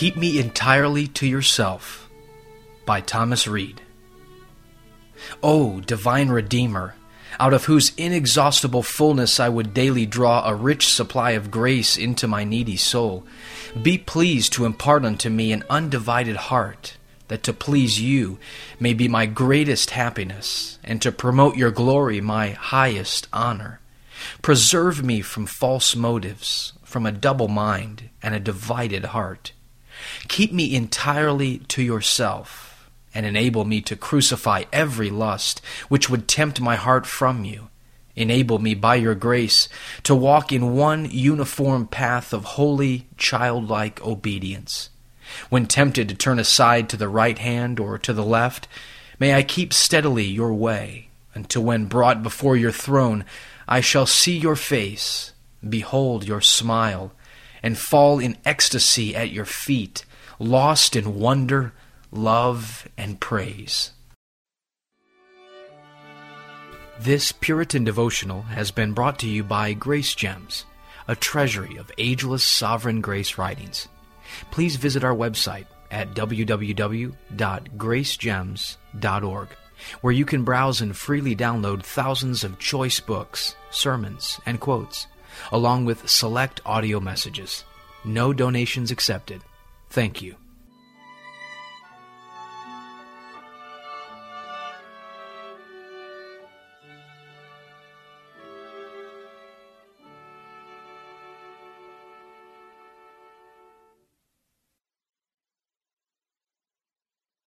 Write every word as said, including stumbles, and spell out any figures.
Keep Me Entirely to Yourself by Thomas Reed. O divine Redeemer, out of whose inexhaustible fullness I would daily draw a rich supply of grace into my needy soul, be pleased to impart unto me an undivided heart, that to please you may be my greatest happiness, and to promote your glory my highest honor. Preserve me from false motives, from a double mind and a divided heart. Keep me entirely to yourself, and enable me to crucify every lust which would tempt my heart from you. Enable me by your grace to walk in one uniform path of holy, childlike obedience. When tempted to turn aside to the right hand or to the left, may I keep steadily your way, until when brought before your throne I shall see your face, behold your smile, and fall in ecstasy at your feet, lost in wonder, love, and praise. This Puritan devotional has been brought to you by Grace Gems, a treasury of ageless sovereign grace writings. Please visit our website at w w w dot grace gems dot org, where you can browse and freely download thousands of choice books, sermons, and quotes, along with select audio messages. No donations accepted. Thank you.